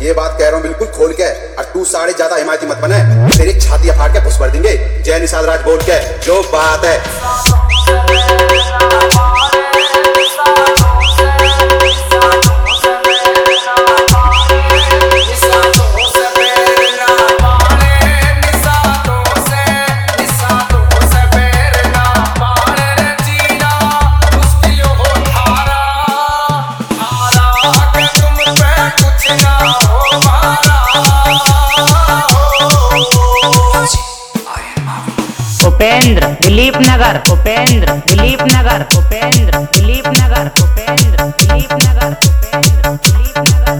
ये बात कह रहा हूँ बिल्कुल खोल के। और तू साढ़े ज्यादा हिमायती मत बने, तेरी छाती फाड़ के घुस भर देंगे जय निषाद राज बोल के, जो बात है। उपेंद्र दिलीप नगर, उपेंद्र दिलीप नगर, उपेंद्र दिलीप नगर, उपेंद्र दिलीप नगर, उपेंद्र दिलीप नगर।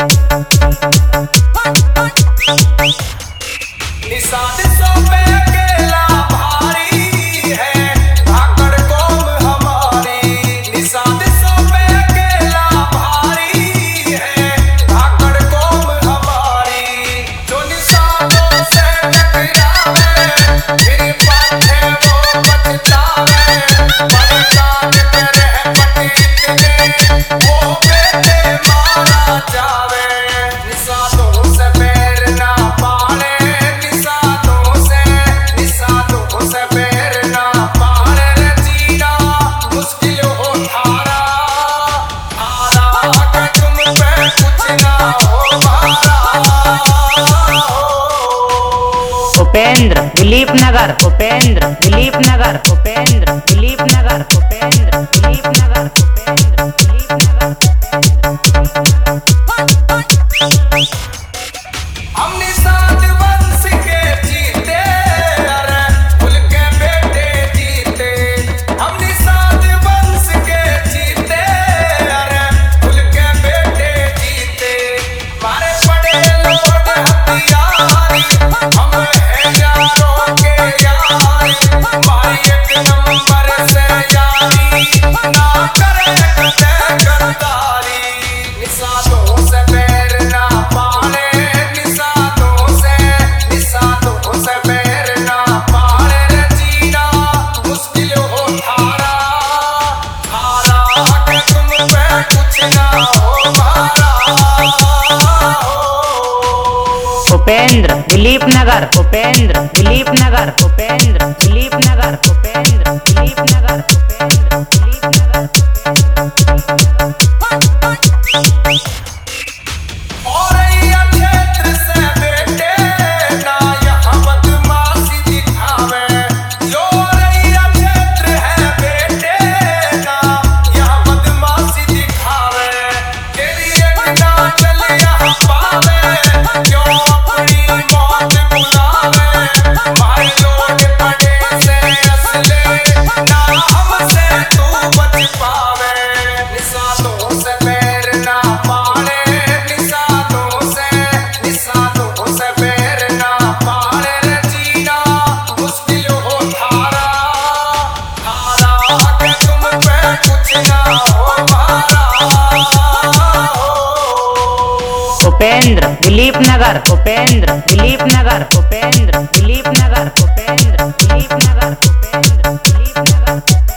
निषाद सौ पे अकेला भारी है, धाकड़ कौम हमारी। निषाद सौ पे अकेला भारी है, धाकड़ कौम हमारी। जो निषादों से टकरावे फिर पाछे वो पछतावे। बरसात करे पटीत में वो बेटे मारा जावे। निषादों से पैर ना पाले, निषादों से पैर ना पाले रे जीना मुश्किल हो थारा। थारा के तुम पे कुछ ना हो मारा। उपेंद्र दिलीप नगर, उपेंद्र दिलीप नगर, उपेंद्र दिलीप नगर, उपेंद्र दिलीप नगर, उपेंद्र दिलीप नगर। हम निषाद वंश के जीते, अरे कुल के बेटे जीते। हम निषाद वंश के जीते, अरे कुल के बेटे जीते। मारे पड़े लोग हथियारी, हम हैं यारों के यारी। हमारी एक नंबर से यारी, ना करे कदे गद्दारी। निषादों से पैर ना पाले, निषादों से पैर ना पाले रे जीना मुश्किल हो थारा। थारा के तुम पे कुछ ना हो मारा। उपेंद्र दिलीप नगर, उपेंद्र दिलीप नगर, उपेंद्र दिलीप नगर, उपेंद्र दिलीप नगर, उपेंद्र दिलीप नगर। और ये क्षेत्र से बेटे ना यहाँ बदमाशी दिखावे। जो ये क्षेत्र है बेटे ना यहाँ बदमाशी दिखावे। तेरी एक ना चल यहाँ पावे, क्यों अपनी मौत बुलावे। मारे लोग पड़े से असले, ना हमसे तू बच पावे। निषादों से पैर ना पाले, निषादों से पैर ना पाले रे जीना मुश्किल हो थारा। थारा के तुम पे कुछ ना हो मारा। उपेंद्र दिलीप नगर, उपेंद्र दिलीप नगर, उपेंद्र दिलीप नगर, उपेंद्र दिलीप नगर, उपेंद्र दिलीप नगर।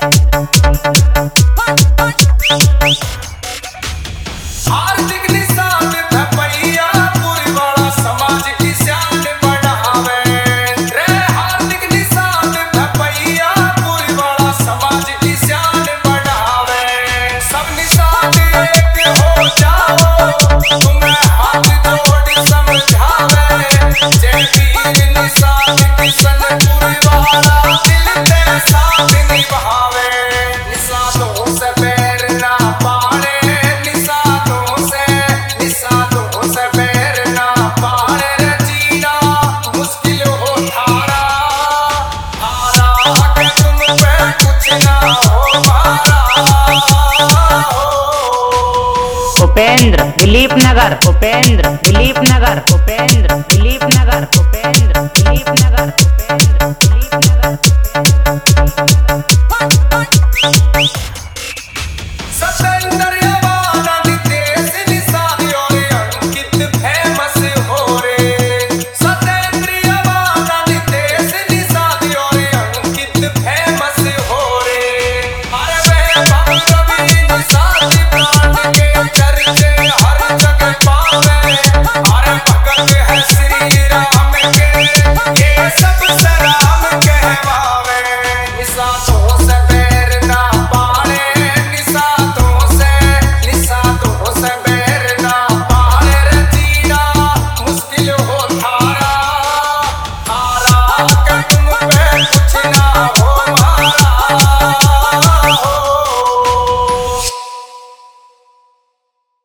हार्दिक निषाद भपैया पूरी बड़ा समाज की शान बढ़ावे रे। हार्दिक निषाद भपैया पूरी बड़ा समाज की शान बढ़ावे। सब निषाद एक हो जाओ, तुम्हें हाथ जोड़ समझावे। जय वीर निषाद किशन पूरी वाला दिल के साथ निभावे। निषादों से पैर ना पाले, निषादों से पैर ना पाले रे जीना मुश्किल हो थारा। थारा के तुम पे कुछ ना हो मारा। उपेंद्र दिलीप नगर, उपेंद्र दिलीप नगर, उपेंद्र दिलीप नगर, उपेंद्र दिलीप नगर, उपेंद्र